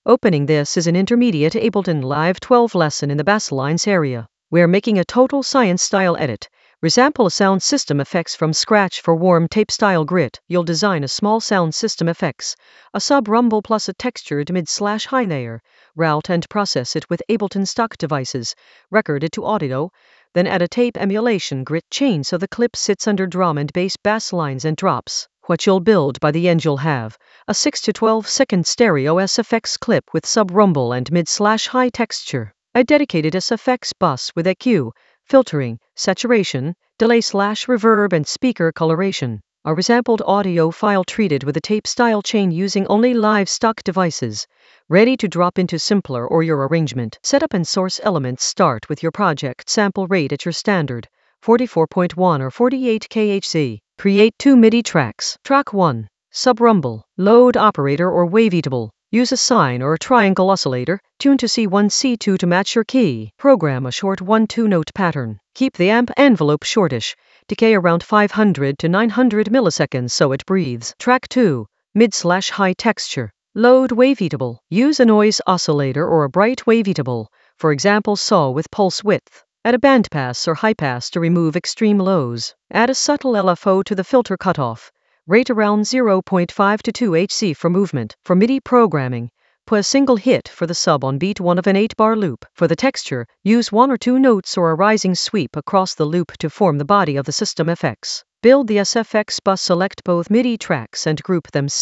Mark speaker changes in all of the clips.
Speaker 1: Opening this is an intermediate Ableton Live 12 lesson in the bass lines area. We're making a total science-style edit. Resample a sound system effects from scratch for warm tape-style grit. You'll design a small sound system effects, a sub-rumble plus a textured mid/high layer, route and process it with Ableton stock devices, record it to audio, then add a tape emulation grit chain so the clip sits under drum and bass lines and drops. What you'll build by the end, you'll have a 6 to 12 second stereo SFX clip with sub-rumble and mid/high texture, a dedicated SFX bus with EQ, filtering, saturation, delay/reverb and speaker coloration, a resampled audio file treated with a tape-style chain using only live stock devices, ready to drop into Simpler or your arrangement. Setup and source elements. Start with your project sample rate at your standard 44.1 or 48 kHz. Create 2 MIDI tracks. Track 1. Sub-rumble. Load operator or waveatable. Use a sine or a triangle oscillator. Tune to C1 C2 to match your key. Program a short 1-2 note pattern. Keep the amp envelope shortish. Decay around 500 to 900 milliseconds so it breathes. Track 2. Mid/high texture. Load waveatable. Use a noise oscillator or a bright waveatable, for example SAW with pulse width. Add a bandpass or high pass to remove extreme lows. Add a subtle LFO to the filter cutoff. Rate around 0.5 to 2 Hz for movement. For MIDI programming, put a single hit for the sub on beat 1 of an 8-bar loop. For the texture, use 1 or 2 notes or a rising sweep across the loop to form the body of the system effects. Build the SFX bus. Select both MIDI tracks and group them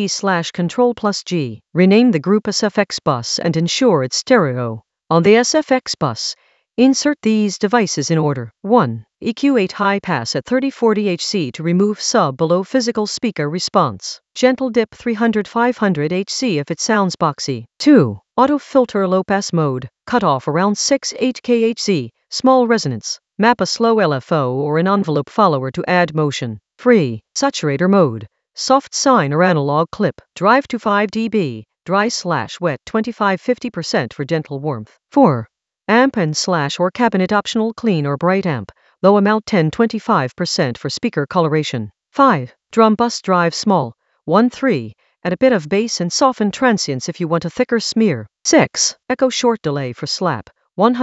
Speaker 1: CMD/Ctrl+G. Rename the group SFX bus and ensure it's stereo. On the SFX bus, insert these devices in order. 1. EQ8 high pass at 30-40 Hz to remove sub below physical speaker response. Gentle dip 300-500 Hz if it sounds boxy. 2. Auto filter low pass mode. Cutoff around 6-8 kHz. Small resonance. Map a slow LFO or an envelope follower to add motion. 3. Saturator mode. Soft sine or analog clip. Drive to 5 dB. Dry/wet 25-50% for gentle warmth. 4. Amp and/or cabinet optional clean or bright amp. Low amount 10-25% for speaker coloration. 5. Drum bus. Drive small. 1-3. Add a bit of bass and soften transients if you want a thicker smear. 6. Echo short delay for slap.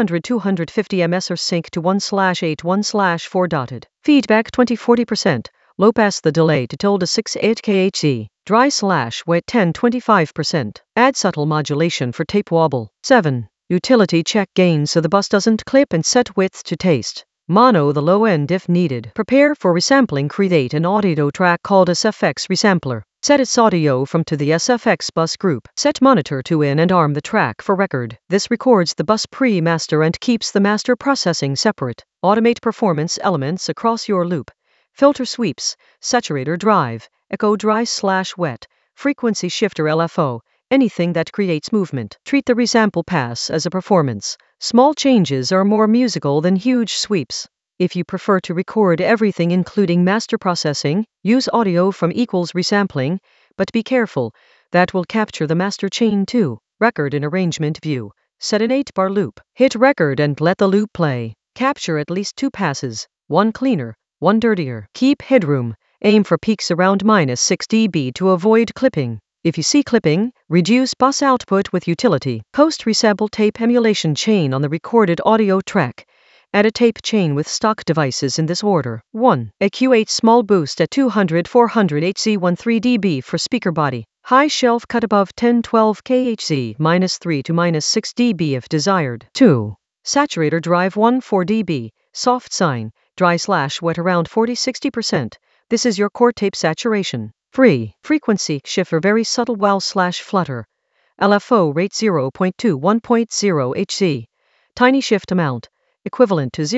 Speaker 1: 100-250 ms or sync to 1/8 1/4 dotted. Feedback 20-40%. Low pass the delay to tilde 6-8 kHz. Dry/wet 10-25%. Add subtle modulation for tape wobble. 7. Utility check gain so the bus doesn't clip and set width to taste. Mono the low end if needed. Prepare for resampling. Create an audio track called SFX Resampler. Set its audio from to the SFX bus group. Set monitor to in and arm the track for record. This records the bus pre-master and keeps the master processing separate. Automate performance elements across your loop. Filter sweeps, saturator drive, echo dry/wet, frequency shifter LFO, anything that creates movement. Treat the resample pass as a performance. Small changes are more musical than huge sweeps. If you prefer to record everything including master processing, use audio from equals resampling, but be careful, that will capture the master chain too. Record in arrangement view. Set an 8-bar loop. Hit record and let the loop play. Capture at least 2 passes, 1 cleaner, 1 dirtier. Keep headroom. Aim for peaks around -6 dB to avoid clipping. If you see clipping, reduce bus output with utility. Post resample tape emulation chain on the recorded audio track. Add a tape chain with stock devices in this order. 1. EQ8 small boost at 200-400 Hz 13 dB for speaker body. High shelf cut above 10-12 kHz -3 to -6 dB if desired. 2. Saturator drive 1-4 dB. Soft sine. Dry/wet around 40-60%. This is your core tape saturation. 3. Frequency shifter very subtle wow/flutter. LFO rate 0.2-1.0 Hz. Tiny shift amount. Equivalent to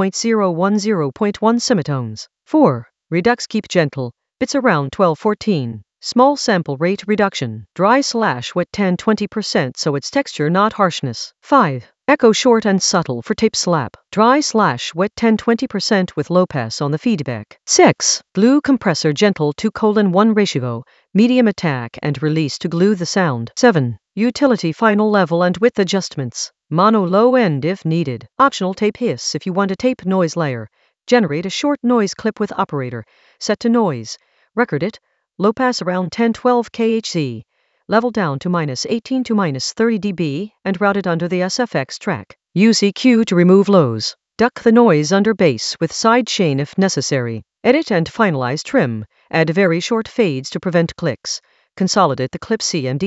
Speaker 1: 0.010.1 semitones. 4. Redux keep gentle. Bits around 12-14. Small sample rate reduction. Dry/wet 10-20% so it's texture not harshness. 5. Echo short and subtle for tape slap. Dry/wet 10-20% with low pass on the feedback. 6. Glue compressor gentle 2:1 ratio. Medium attack and release to glue the sound. 7. Utility final level and width adjustments. Mono low end if needed. Optional tape hiss if you want a tape noise layer. Generate a short noise clip with operator. Set to noise. Record it. Low pass around 10-12 kHz. level down to -18 to -30 dB, and route it under the SFX track. Use EQ to remove lows. Duck the noise under bass with sidechain if necessary. Edit and finalize trim. Add very short fades to prevent clicks. Consolidate the clip C and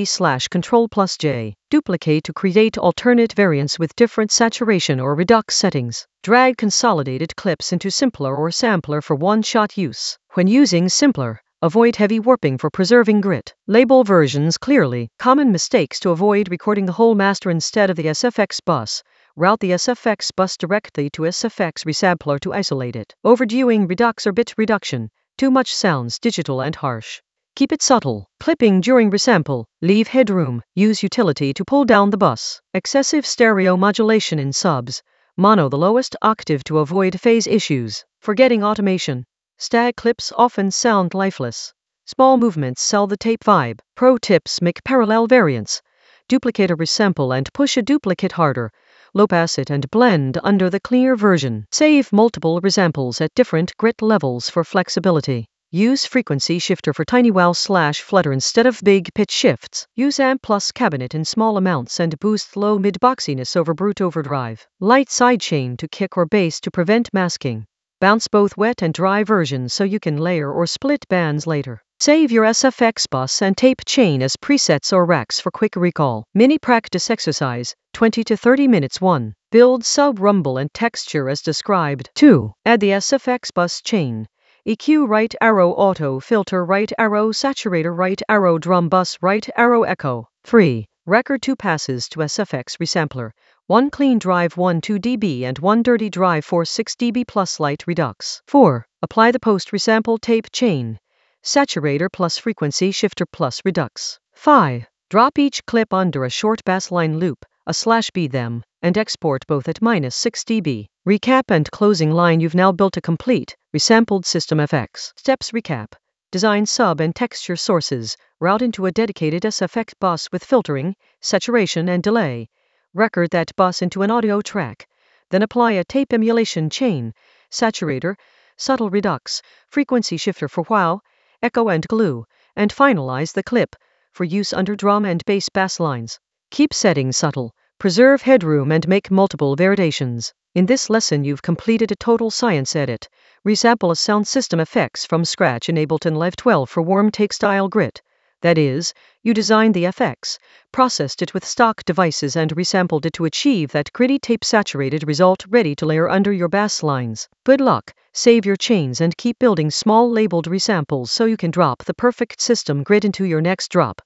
Speaker 1: D/Ctrl+J. Duplicate to create alternate variants with different saturation or redux settings. Drag consolidated clips into Simpler or Sampler for one-shot use. When using Simpler, avoid heavy warping for preserving grit. Label versions clearly. Common mistakes to avoid: recording the whole master instead of the SFX bus. Route the SFX bus directly to SFX resampler to isolate it. Overdoing redux or bit reduction. Too much sounds digital and harsh. Keep it subtle. Clipping during resample. Leave headroom. Use utility to pull down the bus. Excessive stereo modulation in subs. Mono the lowest octave to avoid phase issues. Forgetting automation. Stag clips often sound lifeless. Small movements sell the tape vibe. Pro tips: make parallel variants. Duplicate a resample and push a duplicate harder. Low pass it and blend under the clear version. Save multiple resamples at different grit levels for flexibility. Use frequency shifter for tiny wow/flutter instead of big pitch shifts. Use amp plus cabinet in small amounts and boost low mid boxiness over brute overdrive. Light sidechain to kick or bass to prevent masking. Bounce both wet and dry versions so you can layer or split bands later. Save your SFX bus and tape chain as presets or racks for quick recall. Mini practice exercise, 20 to 30 minutes. 1. Build sub rumble and texture as described. 2. Add the SFX bus chain. EQ right arrow auto filter right arrow saturator right arrow drum bus right arrow echo. 3. Record 2 passes to SFX resampler. 1 clean drive 2 dB and 1 dirty drive 6 dB plus light redux. 4. Apply the post resample tape chain. Saturator plus frequency shifter plus redux. 5. Drop each clip under a short bassline loop, /B them, and export both at -6 dB. Recap and closing line. You've now built a complete, resampled System FX. Steps recap. Design sub and texture sources, route into a dedicated SFX bus with filtering, saturation and delay. Record that bus into an audio track. Then apply a tape emulation chain, saturator, subtle redux, frequency shifter for wow, echo and glue, and finalize the clip for use under drum and bass lines. Keep settings subtle, preserve headroom and make multiple variations. In this lesson you've completed a total science edit. Resample a sound System FX from scratch in Ableton Live 12 for warm take style grit. That is, you designed the FX, processed it with stock devices and resampled it to achieve that gritty tape saturated result ready to layer under your bass lines. Good luck, save your chains and keep building small labeled resamples so you can drop the perfect system grit into your next drop.